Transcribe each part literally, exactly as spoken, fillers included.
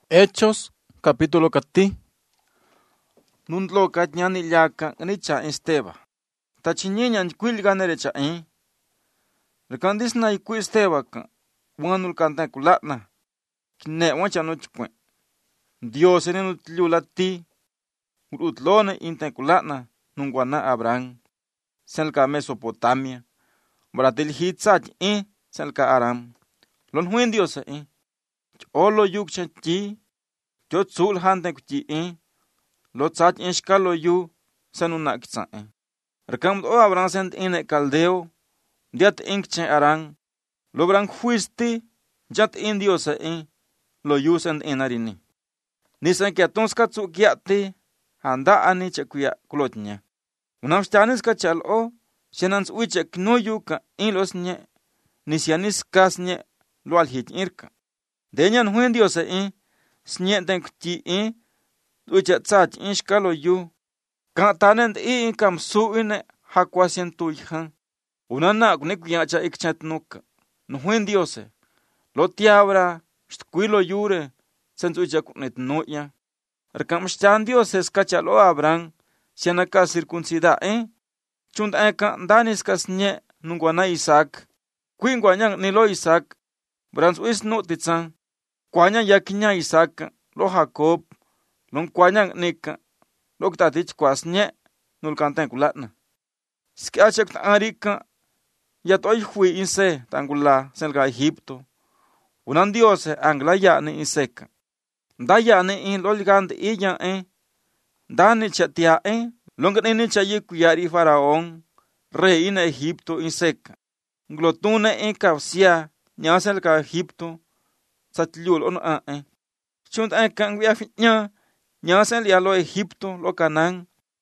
Hechos, capítulo cati. Nundlo kanyani llaka nicha Esteba. Tachiñeñan kuilganere cha eh. Rekandis na iku Esteba ka. Wanul kanta kulatna. Kine wancha no chukwe. Dios ene nutlulati. Utlone inte kulatna. Nungwana Abraham. Selka Mesopotamia. Bratil hitsach eh. Selka Aram. Lon huin Dios eh. Olo yuk chi. Yo tsul hante kuchi eh. Lo tsach inshkalo yu sanuna kitsa eh. Rekam o Abraham sent ine caldeo. Diat inkche arang. Lo brang huisti. Jat in Dios eh. Lo yu sent inarini. Nisan kia tonska tsu kiati. Handa ani chekuya kulotnya. Unam stanis ka chal o. Shenans uiche knoyu ka in los nye. Nisianis kas nye. Lo alhit irka. Denyan huin Dios eh. Snye den kuchi eh. Uiche tsach inshkalo yu. Ka tanent i inkam su ine hakwasien tuyhan. Unana kunikuyacha ikchat nuka. Nuhuin Dios. Lo tiabra. Shtuilo yure. Sens uiche kunet noya. Rekam shtan Dios eskachalo Abraham. Sianaka circuncida eh. Chunt eka danis kasnye nungwana Isaac. Kuingwanyang nilo Isaac. Brans uis no titsan. Kwanya yakinya Isaac. Lo Jacob. Long kwanyang nika. Lo kitatich kwasnye. Nulkantan kulatna. Skachak taarika. Yatoy hui inse tangula selga Egipto. Unan Dios angla yane inseka. Da yane in lolgand iya eh. Dani chatia eh. Longan ini chayi kuyari faraón. Rey in Egipto inseka. Glotuna en kausia. Nyasel ka Egipto. Satliul on a eh. Chunt en kang wiafitnya. Nyasel ya lo Egipto lo Canaan.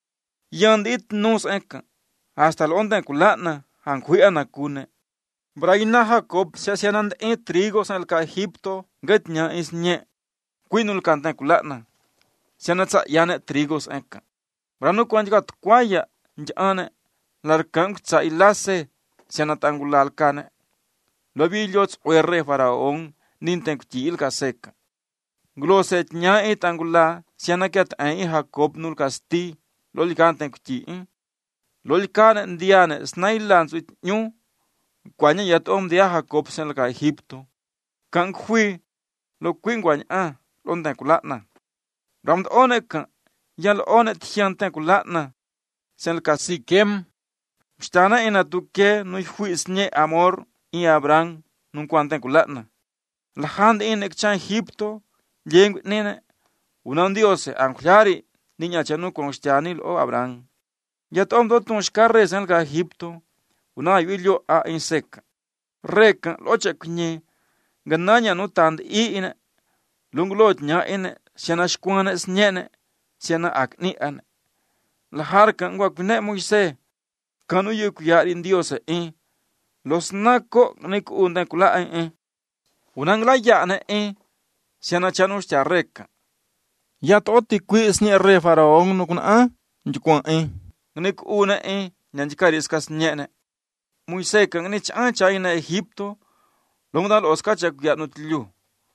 Yandit nos eka. Hasta lo ondan kulatna. Hankuya nakune. Braina Jacob se hacían en trigos en el ka Egipto. Getnya is nye. Kuinul kantan kulatna. Sianatsa yane trigos eka. Brano kwanjigat kwaya. Njane. Larkang tsa ilase. Sianatangulal kane. Lobillots uerre faraón. Ninten kuchi ilka seka. Gloset nya e tangula. Sianakat en Jacob nul kasti. Lolikanten kuchi. Lolikane ndiane. Snailans ut nyu. Kwanya yat om dia Jacob sen ka Egipto. Kang hui. Lo kwingwanya ah. Lonten kulatna. Ramd oneka. Yal onet hianten kulatna. Sen ka Sikem. Mstana ina tuke. No hui snye amor. I Abraham. Nun kwanten kulatna. La hand in ekchan Egipto. Yeng nene. Unan Dios anklari. Niña chanu con stianil o Abraham. Yat om dotun shkarre sen ka Egipto. Una yuillo a inseka. Reka loche kunye. Gananya no tand i ine. Lunglot nya ine. Siana shkwane snyene. Siana akni ane. La harka ngwa kune Moise. Kanu yu kuyari Dios e. Los nako niku undan kula e. Unangla ya ne e. Siana chanu shtia reka. Ya toti kui snye re faraón nukun a. Njukwan e. Niku una e. Nyanjikari iskas nyene. Moise kang ni chan chay na Egipto. Longdal oska chak ya nutliu.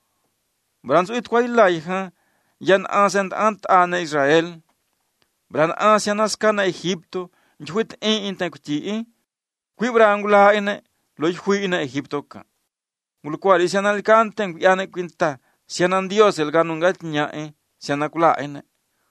Bransu it kwai lai ha. Yan asent ant a na Israel. Bran asian aska na Egipto. Njuit e intan kuchi e. Kui brangula ine. Loj hui ina Egipto ka. Mulkwari sian alkanten yane quinta. Sianan Dios el ganungat nya e. Sian akula ine.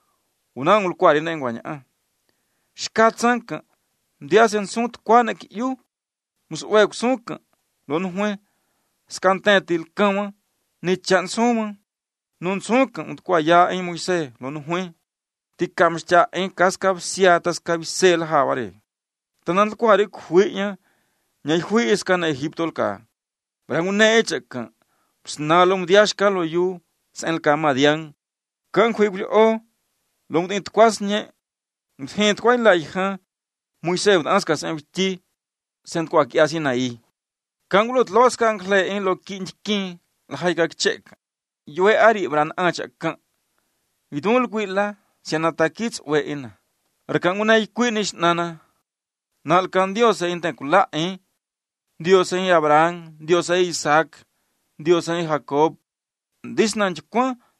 Una mulkwari na ngwanya. Shkatsan ka. Diasen sunt kwana ki yu. Mus uek sunka. Lon hue. Skanten til kama. Ni chan suma. Nun sunka. Unt kwa ya en Moise. Lon hue. Tikamscha en kaskab siatas kabisel haware. Tanan kwa rik hui nya. Nyay hui iskan Egiptol ka. Brangun ne eche ka. Psnalom diashka lo yu. Sen ka madian. Kan hui bli o. Long din tkwas nye. Hint kwa ila iha. Moise ut anskas en viti. Sent kwa ki asin ahí. Kangulot los kangle en lo kinchikin. La haika kchek. Yue ari bran ancha kan. Vidul kwila. Sianata kits we ina. Rekanguna ikwinish nana. Nalkan Dios e inten kula eh. Dios e Abraham. Dios e Isaac. Dios e Jacob. Disnan chukwa.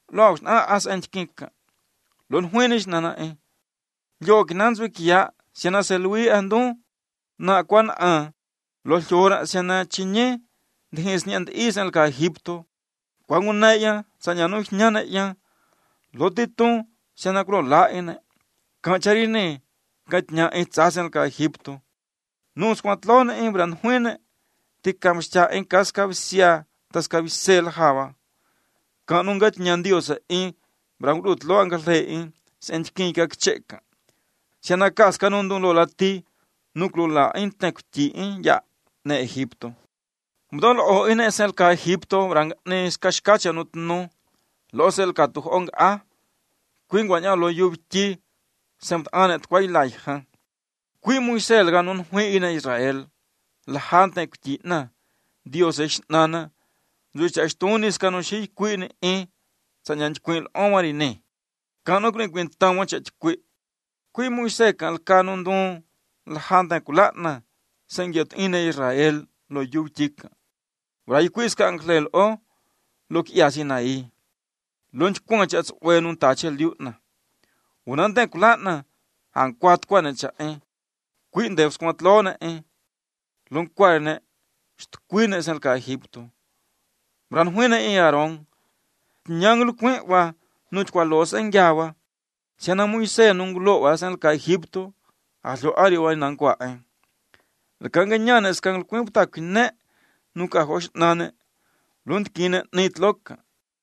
Logs na as en kika. Lon huenish nana e. Yo kinanzwe kia, siana selui andon, na kwan a. Los llora siana chinye, dejes ni ant isel ka Egipto. Kwan unaya, sanyano nyana ya. Lotito, siana kro la ene. Kancharine, katnya e tsasel ka Egipto. Nus kwantlone e bran huene, tikamscha en kaskavisia, taskavisel hawa. Kanungat nyandiosa e, branglut lo angalhe e, senchkinka kcheka. Siana kaska nundun lo lati, nuklo la intekti e ya ne Egipto. Mdol o ine esel ka Egipto, brang ne skashkacha nutno, lo sel ka tuhong a, kwingwanya lo yubti, semt anet kway laiha. Kwi Moisel ganun hui ina Israel, lahan tekti na, Dios es nana, Lucha estunis kanun shi kwi ne e, sanyan kwil omari ne. Kanok ne kwin tamo chach kwi. Kwi Moisés kan kanun don lahan kulatna, sengyot ina Israel lo yubtika. Bray kwis kan klel o, lo kiasina i. Lunch kwang chats wenun tachel liutna. Unan ten kulatna, ang kwat kwane cha e. Kwin devs kwat lona e. Lung kwane, shtu kwine sel ka Egipto. Bran huena e Aaron, nyangul kwen wa nuch kwa los en yawa, siana Moisés nung lo wa sel ka Egipto, aslo ari wa nang kwa e. Lekanga nyana eskang kwen puta kine, nuka hosh nane, lunt kine nit loka.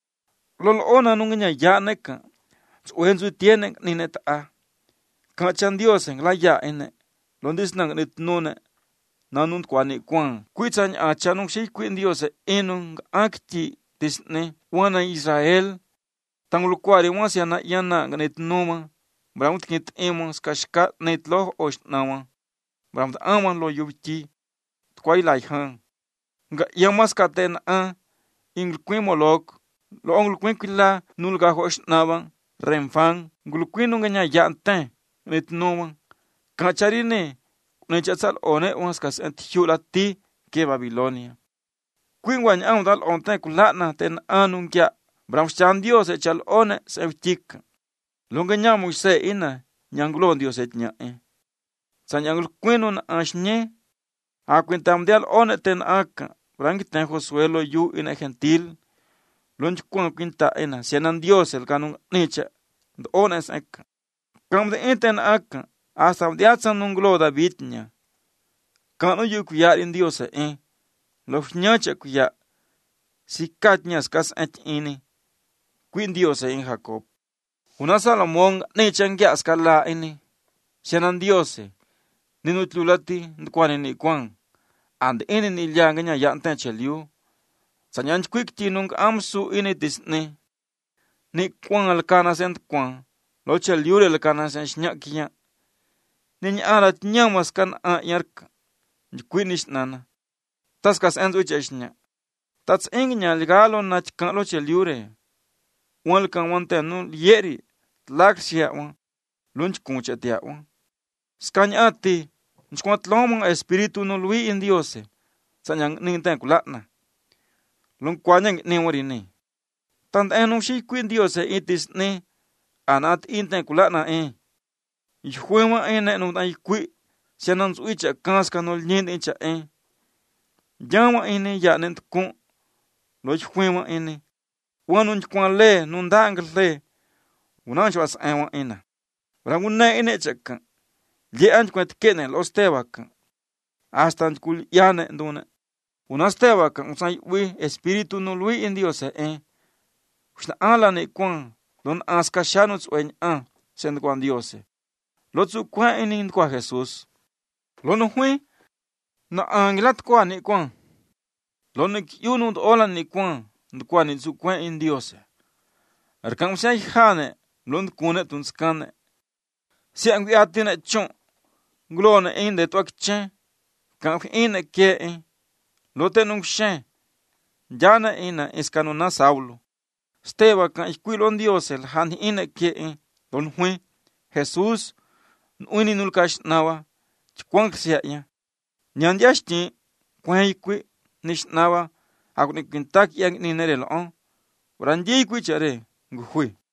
Lol ona nung nya ya neka, tsuenzu tiene nine ta. Kachan Dios en la ya ene, londis nang nit nune, nanunt kwa ni kwang. Kuitan a chanung shi kwin Dios enung akti disne, wana Israel, tangul kwari wansi ana yana ganit numa, bramut kit emo skashka nit lo osh nawa, bramut aman lo yubti, kwai lai hang. Nga yamas katen a, ingl kwin molok, lo ongl kwin kwila nulga hosh nawa, remfang, ngul kwin nunga nya yanten, nit numa, kacharine, nechatsal one unskas antiulati ke Babilonia. Kwin wan ang dal onten kulatna ten anung kya, bramchan Dios echal one sevtik. Lunga nya Moisés ina, nyanglon Dios et nya e. Sa nyangul kwinun ashnye, a kwintam dial one ten aka, brangit ten Josué lo yu ina gentil, lunch kwin kwinta ina, sianan Dios el kanung nicha, do one es eka. Kam de enten aka, hasta diatsan nung lo David nya. Kanu yu kuya in Dios e, lo fnyacha kuya, si kat nyas kas et ini, kwin Dios e in Jacob. Una Salomón ne changya skala ini, sianan Dios e, ninutlulati nkwane ni kwang, and ini ni lianga nya yanten cheliu, sanyan kwik tinung amsu ini disne, ni kwang alkana sent kwang, lo cheliu alkana sent shnyakia, ni alat nyamas kan a yarka, kwinish nana, taskas enzu cheshnya, tats ingnya ligalo na chkan lo cheliure, walkan wantenu yeri, tlaksia wan, lunch kuncha tia wan. Skanyati, nchkwat lomang espiritu no lui in Dios, sanyang ninten kulatna. Lung kwanyang newari ni. Tant enung shi kwin Dios itis ni, anat inten kulatna e. Ihuema ene nung ay kwi, sianan suicha kanska no lnyin incha e. Yama ene ya nent kun, lo ihuema ene. Wanun kwan le, nun dangal le, unancho as ewa ina. Branguna ene chaka. Ye anch kwet kene los tebaka. Hasta kul yane ndune. Unas tebaka usay wi espiritu no lui in Dios e. Ushna ala ne kwan don aska shanuts wen a send kwan Dios. Lotsu kwa inin kwa Jesus. Lono hui na angilat kwa ni kwan. Lono yunu ola ni kwan ndkwa ni su kwa in Dios. Arkang usay hane lon kune tunskane. Si ang atine chon glona in de twak chen kan in ke e lote nung shen jana ina eskanuna Saulo steba kan ikwilon Dios el han in ke e don hui Jesus uni nulkash nawa kwang sia ya nyan yashti kwai kwi nish nawa akuni kintak yang ni nerel on brandi kwi chare nguhui.